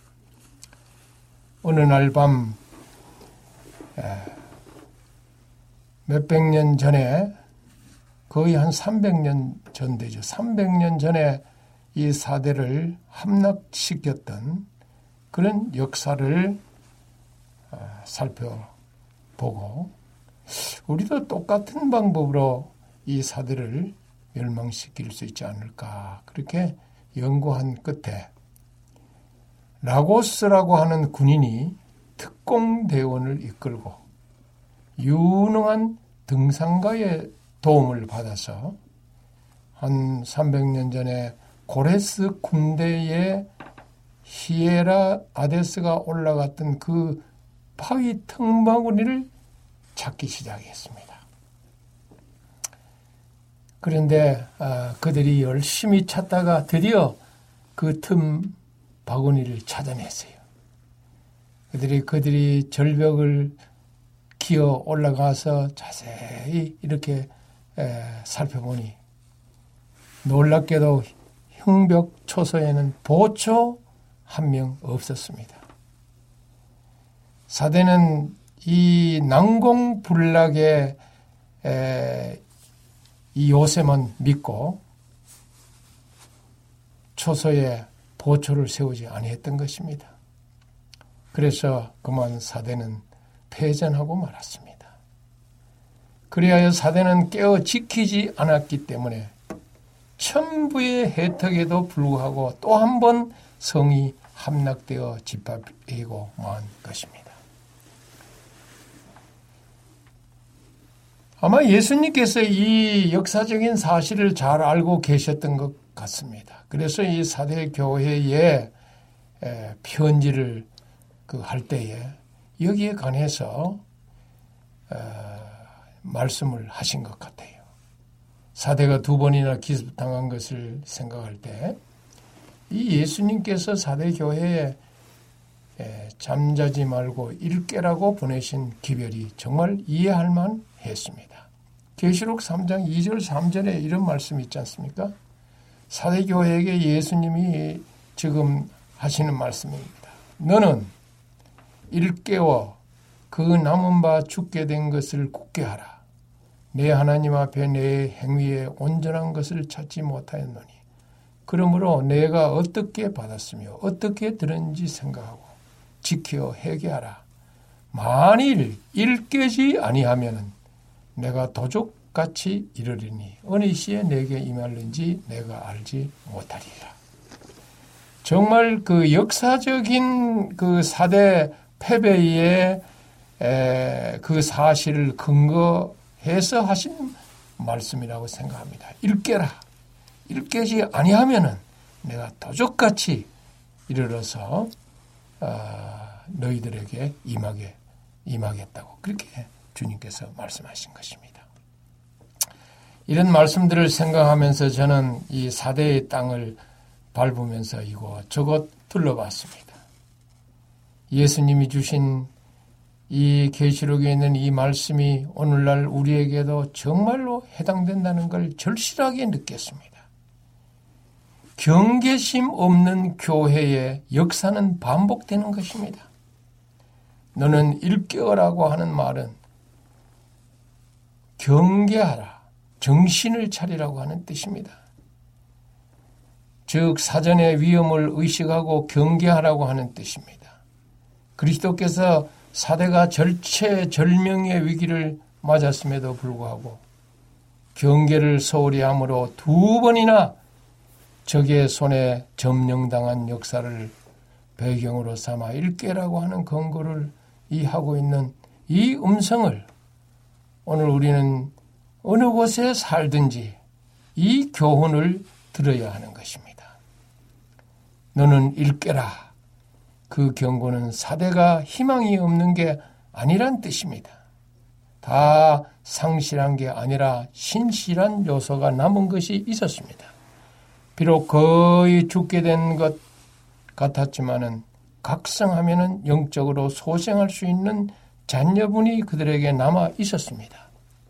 어느 날 밤 몇백 년 전에 거의 한 삼백 년 전 되죠. 삼백 년 전에 이 사대를 함락시켰던 그런 역사를 살펴보고 우리도 똑같은 방법으로 이 사대를 멸망시킬 수 있지 않을까 그렇게 연구한 끝에 라고스라고 하는 군인이 특공대원을 이끌고 유능한 등산가의 도움을 받아서 한 삼백 년 전에 고레스 군대의 히에라 아데스가 올라갔던 그 바위 틈바구니를 찾기 시작했습니다. 그런데 아, 그들이 열심히 찾다가 드디어 그 틈 바구니를 찾아냈어요. 그들이 그들이 절벽을 기어 올라가서 자세히 이렇게 에, 살펴보니 놀랍게도 흉벽 초소에는 보초 한 명 없었습니다. 사대는 이 난공불락의 에, 이 요새만 믿고 초소에 보초를 세우지 아니했던 것입니다. 그래서 그만 사대는 패전하고 말았습니다. 그리하여 사대는 깨어 지키지 않았기 때문에 천부의 혜택에도 불구하고 또 한 번 성이 함락되어 짓밟히고 만 것입니다. 아마 예수님께서 이 역사적인 사실을 잘 알고 계셨던 것 같습니다. 그래서 이 사대 교회에 편지를 그 할 때에 여기에 관해서 어, 말씀을 하신 것 같아요. 사대가 두 번이나 기습당한 것을 생각할 때 이 예수님께서 사대 교회에 잠자지 말고 일깨라고 보내신 기별이 정말 이해할 만했습니다. 계시록 삼 장 이 절 삼 절에 이런 말씀이 있지 않습니까? 사대 교회에게 예수님이 지금 하시는 말씀입니다. 너는 일깨워 그 남은 바 죽게 된 것을 굳게 하라. 내 하나님 앞에 내 행위에 온전한 것을 찾지 못하였노니 그러므로 내가 어떻게 받았으며 어떻게 들었는지 생각하고 지켜 회개하라. 만일 일깨지 아니하면 내가 도적같이 이르리니 어느 시에 내게 임할는지 내가 알지 못하리라. 정말 그 역사적인 그 사대 패배의 그 사실을 근거해서 하신 말씀이라고 생각합니다. 일깨라. 일깨지 아니하면은 내가 도적같이 이르러서 어, 너희들에게 임하게 임하겠다고 그렇게 주님께서 말씀하신 것입니다. 이런 말씀들을 생각하면서 저는 이 사대의 땅을 밟으면서 이곳 저곳 둘러봤습니다. 예수님이 주신 이 계시록에 있는 이 말씀이 오늘날 우리에게도 정말로 해당된다는 걸 절실하게 느꼈습니다. 경계심 없는 교회의 역사는 반복되는 것입니다. 너는 일깨어라고 하는 말은 경계하라, 정신을 차리라고 하는 뜻입니다. 즉 사전의 위험을 의식하고 경계하라고 하는 뜻입니다. 그리스도께서 사대가 절체절명의 위기를 맞았음에도 불구하고 경계를 소홀히 함으로 두 번이나 적의 손에 점령당한 역사를 배경으로 삼아 일깨라고 하는 근거를 이해하고 있는 이 음성을 오늘 우리는 어느 곳에 살든지 이 교훈을 들어야 하는 것입니다. 너는 일깨라. 그 경고는 사대가 희망이 없는 게 아니란 뜻입니다. 다 상실한 게 아니라 신실한 요소가 남은 것이 있었습니다. 비록 거의 죽게 된 것 같았지만은 각성하면은 영적으로 소생할 수 있는 잔여분이 그들에게 남아 있었습니다.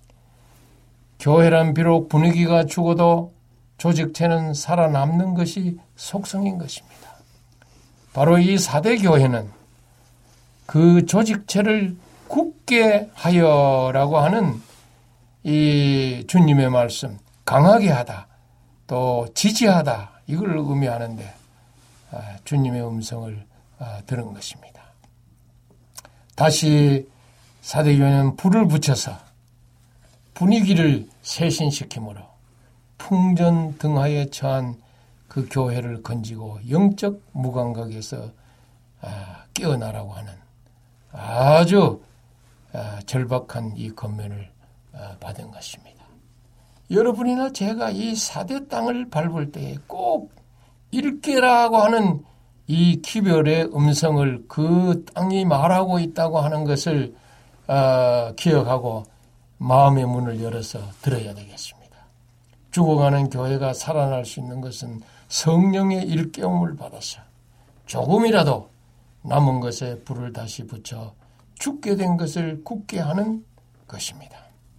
교회란 비록 분위기가 죽어도 조직체는 살아남는 것이 속성인 것입니다. 바로 이 사대 교회는 그 조직체를 굳게 하여라고 하는 이 주님의 말씀, 강하게 하다, 또 지지하다, 이걸 의미하는데 주님의 음성을 들은 것입니다. 다시 사대교회는 불을 붙여서 분위기를 쇄신시키므로 풍전등하에 처한 그 교회를 건지고 영적 무감각에서 깨어나라고 하는 아주 절박한 이 권면을 받은 것입니다. 여러분이나 제가 이 사대 땅을 밟을 때에 꼭 일깨라고 하는 이 기별의 음성을 그 땅이 말하고 있다고 하는 것을 기억하고 마음의 문을 열어서 들어야 되겠습니다. 죽어가는 교회가 살아날 수 있는 것은 성령의 일깨움을 받아서 조금이라도 남은 것에 불을 다시 붙여 죽게 된 것을 굳게 하는 것입니다.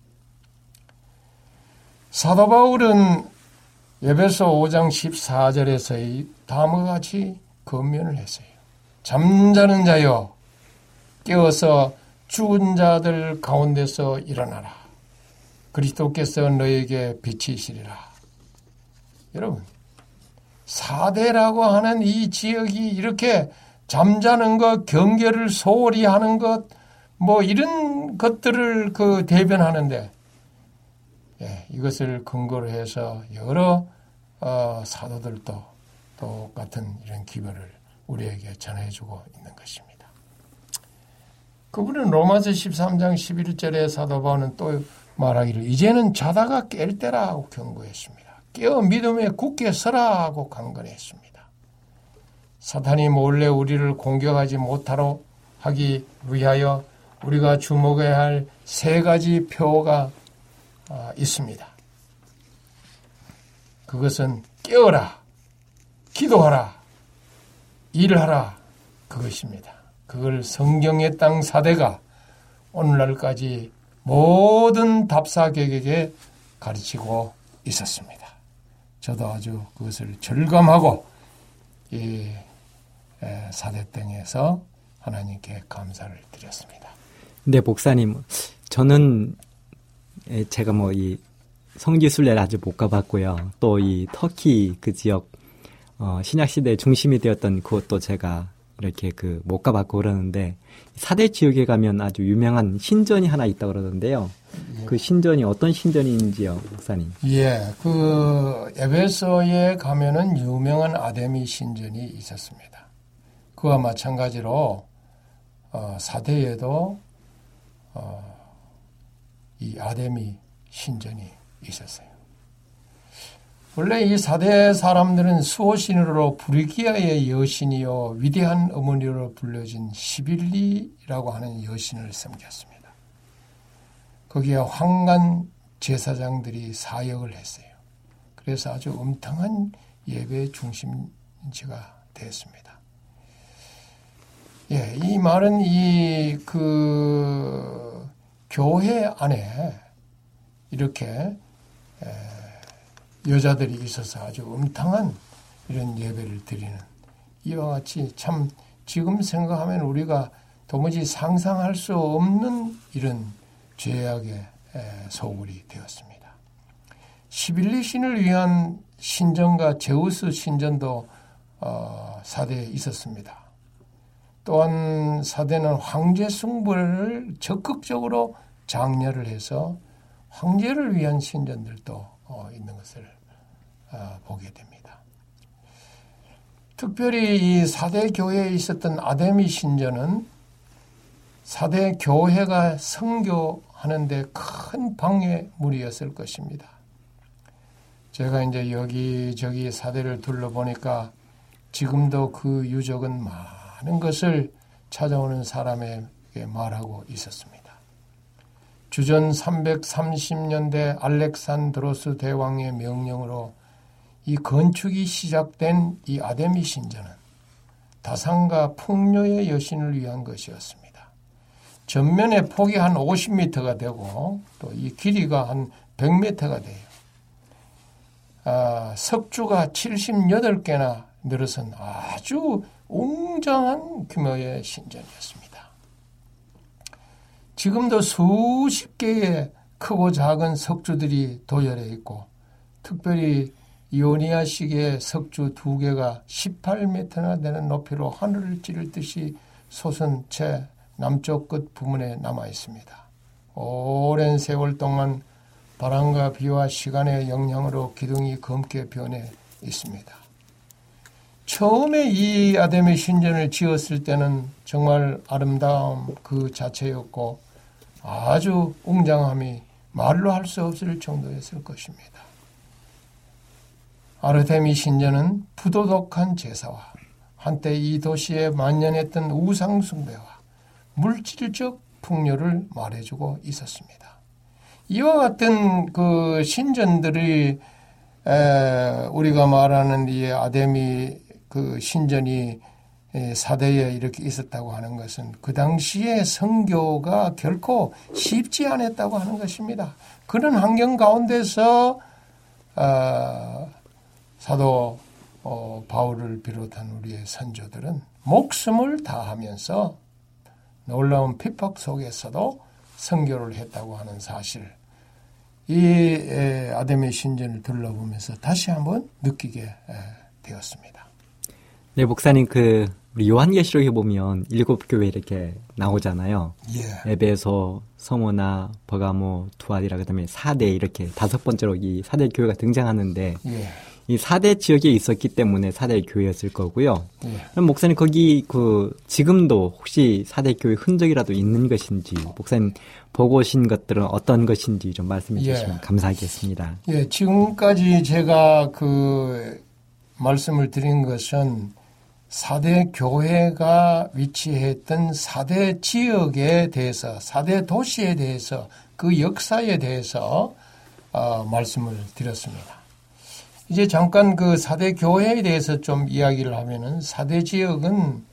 사도 바울은 에베소 오 장 십사 절에서 다음과 같이 권면을 했어요. 잠자는 자여 깨어서 죽은 자들 가운데서 일어나라. 그리스도께서 너에게 빛이시리라. 여러분, 사대라고 하는 이 지역이 이렇게 잠자는 것, 경계를 소홀히 하는 것, 뭐 이런 것들을 그 대변하는데, 예, 이것을 근거로 해서 여러 어, 사도들도 똑같은 이런 기별을 우리에게 전해주고 있는 것입니다. 그분은 로마서 십삼 장 십일 절에 사도 바울은 또 말하기를 이제는 자다가 깰 때라 하고 경고했습니다. 깨어 믿음에 굳게 서라 하고 강건했습니다. 사탄이 몰래 우리를 공격하지 못하도록 하기 위하여 우리가 주목해야 할 세 가지 표가 있습니다. 그것은 깨어라, 기도하라, 일하라, 그것입니다. 그걸 성경의 땅 사대가 오늘날까지 모든 답사객에게 가르치고 있었습니다. 저도 아주 그것을 절감하고 이 사대 땅에서 하나님께 감사를 드렸습니다. 네, 목사님, 저는 제가 뭐 이 성지순례를 아직 못 가봤고요. 또 이 터키 그 지역 어, 신약 시대의 중심이 되었던 그것도 제가 이렇게 그 못 가봤고 그러는데 사대 지역에 가면 아주 유명한 신전이 하나 있다고 그러던데요. 예. 그 신전이 어떤 신전인지요, 목사님? 예, 그 에베소에 가면은 유명한 아데미 신전이 있었습니다. 그와 마찬가지로 어, 사대에도 어, 이 아데미 신전이 있었어요. 원래 이 사대 사람들은 수호신으로 브리기아의 여신이요 위대한 어머니로 불려진 시빌리라고 하는 여신을 섬겼습니다. 거기에 황간 제사장들이 사역을 했어요. 그래서 아주 엄청난 예배의 중심지가 되었습니다. 예, 이 말은 이 그 교회 안에 이렇게 에, 여자들이 있어서 아주 음탕한 이런 예배를 드리는 이와 같이 참 지금 생각하면 우리가 도무지 상상할 수 없는 이런 죄악의 소굴이 되었습니다. 시빌리 신을 위한 신전과 제우스 신전도 어, 사대에 있었습니다. 또한 사대는 황제 숭배를 적극적으로 장려를 해서 황제를 위한 신전들도 어, 있는 것을 어, 보게 됩니다. 특별히 이 사대 교회에 있었던 아데미 신전은 사대 교회가 선교하는 데 큰 방해물이었을 것입니다. 제가 이제 여기저기 사대를 둘러보니까 지금도 그 유적은 많은 것을 찾아오는 사람에게 말하고 있었습니다. 주전 삼백삼십 년대 알렉산드로스 대왕의 명령으로 이 건축이 시작된 이 아데미 신전은 다산과 풍요의 여신을 위한 것이었습니다. 전면의 폭이 한 오십 미터가 되고 또 이 길이가 한 백 미터가 돼요. 아, 석주가 칠십팔 개나 늘어선 아주 웅장한 규모의 신전이었습니다. 지금도 수십 개의 크고 작은 석주들이 도열해 있고 특별히 이오니아식의 석주 두 개가 십팔 미터나 되는 높이로 하늘을 찌를 듯이 솟은 채 남쪽 끝 부분에 남아 있습니다. 오랜 세월 동안 바람과 비와 시간의 영향으로 기둥이 검게 변해 있습니다. 처음에 이 아데미 신전을 지었을 때는 정말 아름다움 그 자체였고 아주 웅장함이 말로 할 수 없을 정도였을 것입니다. 아르테미 신전은 부도덕한 제사와 한때 이 도시에 만연했던 우상 숭배와 물질적 풍요를 말해주고 있었습니다. 이와 같은 그 신전들이 에, 우리가 말하는 이 아데미 그 신전이 사대에 이렇게 있었다고 하는 것은 그 당시에 선교가 결코 쉽지 않았다고 하는 것입니다. 그런 환경 가운데서 어, 사도 어, 바울을 비롯한 우리의 선조들은 목숨을 다하면서 놀라운 핍박 속에서도 선교를 했다고 하는 사실, 이 에, 아데미 신전을 둘러보면서 다시 한번 느끼게 에, 되었습니다. 네, 목사님, 그 우리 요한계시록에 보면 일곱 교회 이렇게 나오잖아요. 예. 에베소, 서모나, 버가모, 두아디라 그다음에 사대 이렇게 다섯 번째로 이 사대 교회가 등장하는데 예. 이 사대 지역에 있었기 때문에 사대 교회였을 거고요. 예. 그럼 목사님 거기 그 지금도 혹시 사대 교회 흔적이라도 있는 것인지 목사님 보고 오신 것들은 어떤 것인지 좀 말씀해 주시면 예. 감사하겠습니다. 예, 지금까지 제가 그 말씀을 드린 것은 사대 교회가 위치했던 사대 지역에 대해서, 사대 도시에 대해서, 그 역사에 대해서 어, 말씀을 드렸습니다. 이제 잠깐 그 사대 교회에 대해서 좀 이야기를 하면은 사대 지역은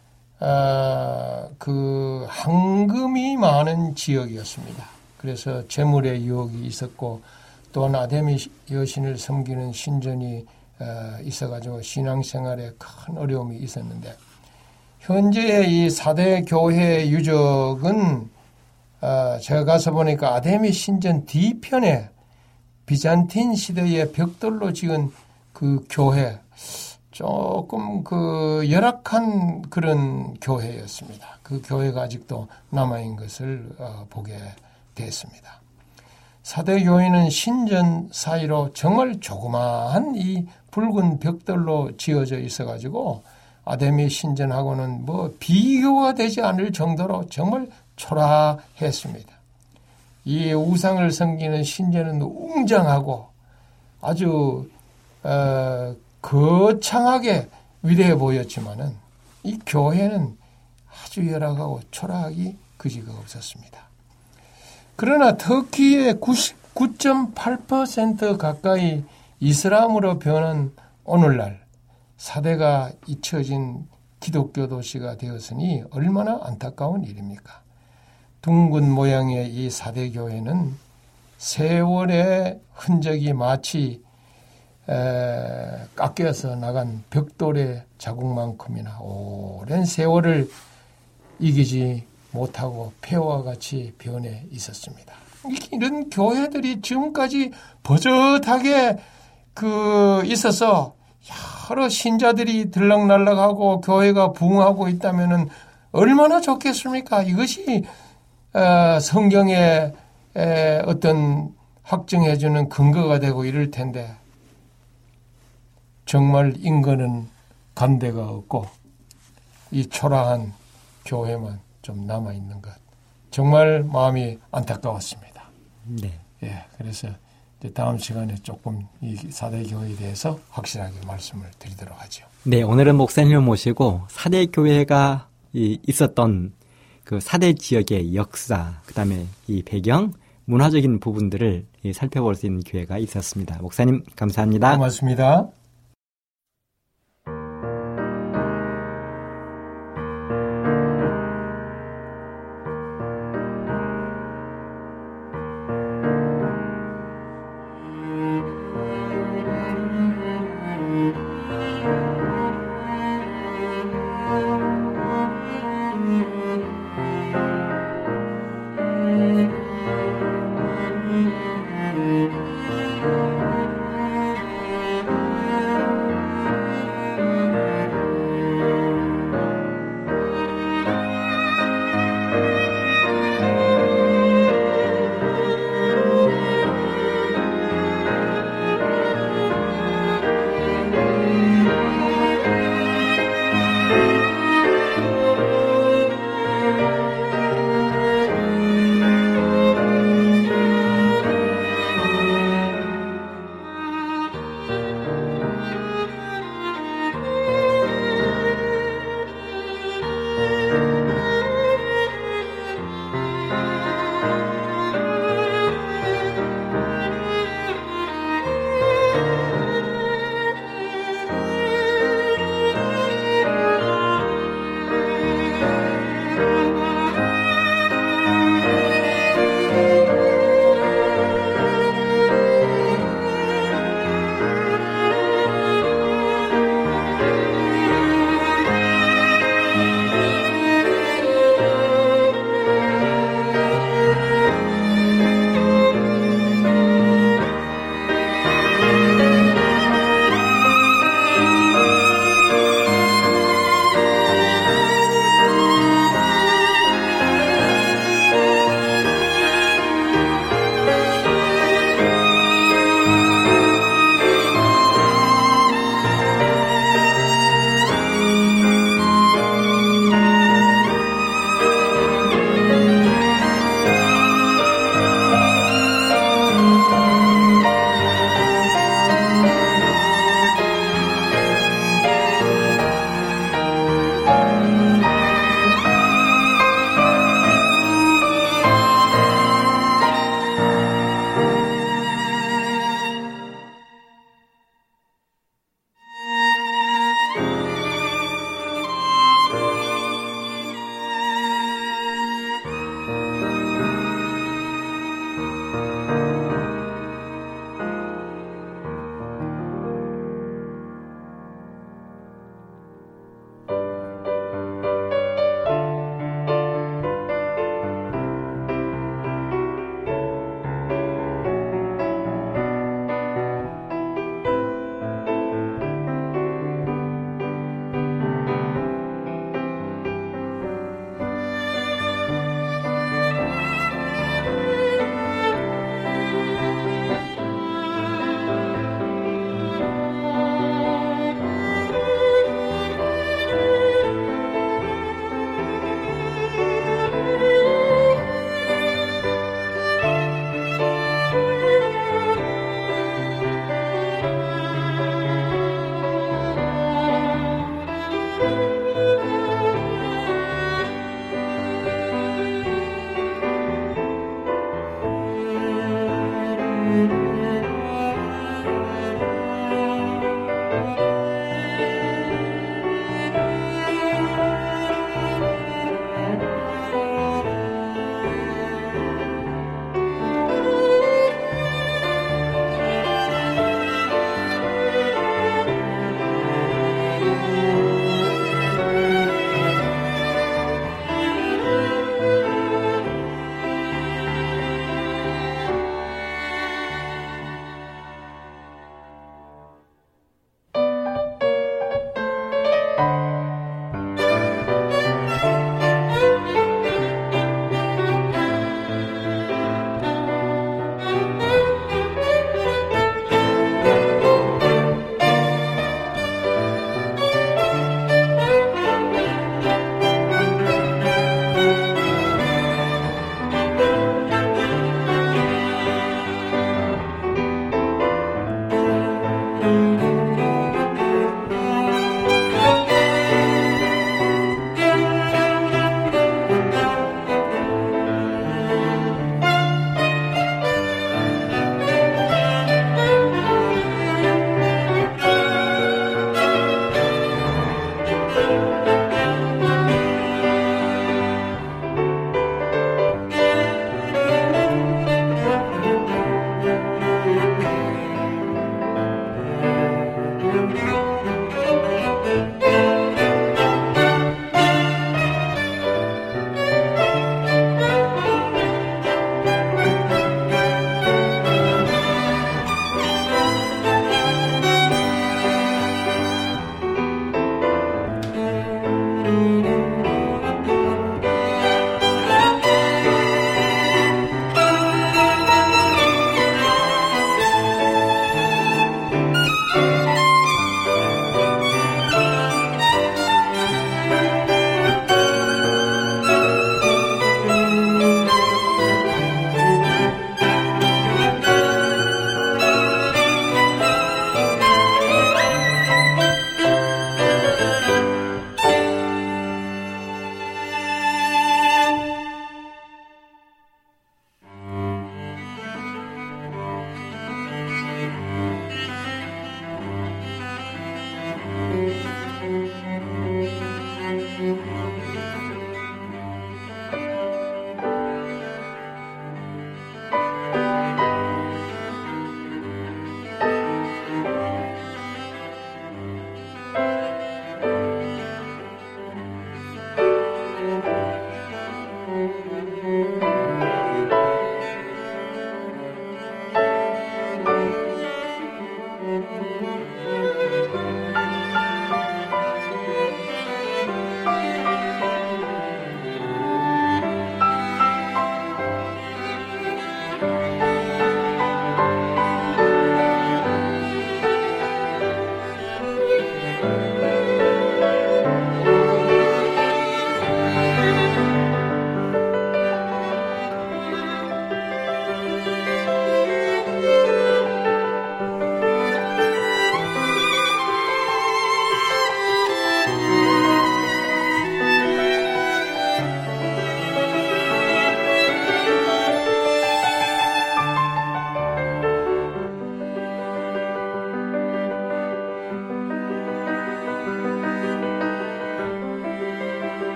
아, 그 황금이 많은 지역이었습니다. 그래서 재물의 유혹이 있었고 또한 아데미 여신을 섬기는 신전이 어, 있어가지고 신앙생활에 큰 어려움이 있었는데 현재의 이 사대 교회 유적은 어, 제가 가서 보니까 아데미 신전 뒤편에 비잔틴 시대의 벽돌로 지은 그 교회 조금 그 열악한 그런 교회였습니다. 그 교회가 아직도 남아있는 것을 어, 보게 됐습니다. 사대 교회는 신전 사이로 정말 조그마한 이 붉은 벽돌로 지어져 있어가지고 아데미 신전하고는 뭐 비교가 되지 않을 정도로 정말 초라했습니다. 이 우상을 섬기는 신전은 웅장하고 아주 어, 거창하게 위대해 보였지만은 이 교회는 아주 열악하고 초라하기 그지가 없었습니다. 그러나 터키의 구십구 점 팔 퍼센트 가까이 이슬람으로 변한 오늘날 사대가 잊혀진 기독교 도시가 되었으니 얼마나 안타까운 일입니까? 둥근 모양의 이 사대 교회는 세월의 흔적이 마치 에, 깎여서 나간 벽돌의 자국만큼이나 오랜 세월을 이기지 못하고 폐와 같이 변해 있었습니다. 이런 교회들이 지금까지 버젓하게 그 있어서 여러 신자들이 들락날락하고 교회가 부흥하고 있다면은 얼마나 좋겠습니까? 이것이 어, 성경에 에, 어떤 확증해주는 근거가 되고 이럴 텐데 정말 인간은 감대가 없고 이 초라한 교회만 좀 남아있는 것. 정말 마음이 안타까웠습니다. 네. 예, 그래서 이제 다음 시간에 조금 이 사대 교회에 대해서 확실하게 말씀을 드리도록 하죠. 네, 오늘은 목사님을 모시고 사대 교회가 이 있었던 그 사대 지역의 역사, 그다음에 이 배경, 문화적인 부분들을 살펴볼 수 있는 기회가 있었습니다. 목사님 감사합니다. 고맙습니다.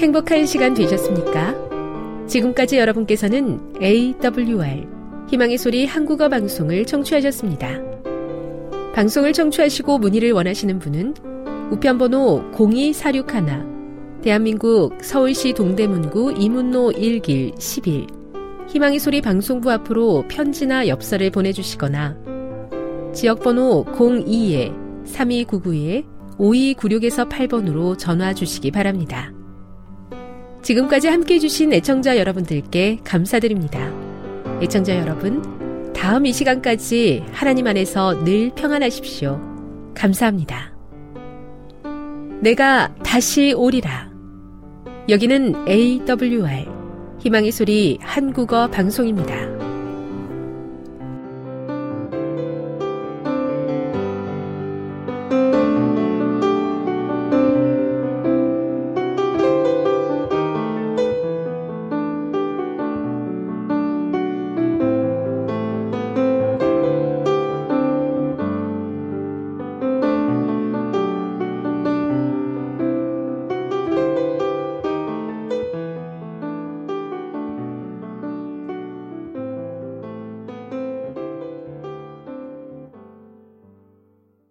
행복한 시간 되셨습니까? 지금까지 여러분께서는 에이더블유알 희망의 소리 한국어 방송을 청취하셨습니다. 방송을 청취하시고 문의를 원하시는 분은 우편번호 공이사육일 대한민국 서울시 동대문구 이문로 일 길 십일 희망의 소리 방송부 앞으로 편지나 엽서를 보내주시거나 지역번호 공이 삼이구구 오이구육에서 팔 번으로 전화 주시기 바랍니다. 지금까지 함께해 주신 애청자 여러분들께 감사드립니다. 애청자 여러분, 다음 이 시간까지 하나님 안에서 늘 평안하십시오. 감사합니다. 내가 다시 오리라. 여기는 에이더블유알 희망의 소리 한국어 방송입니다.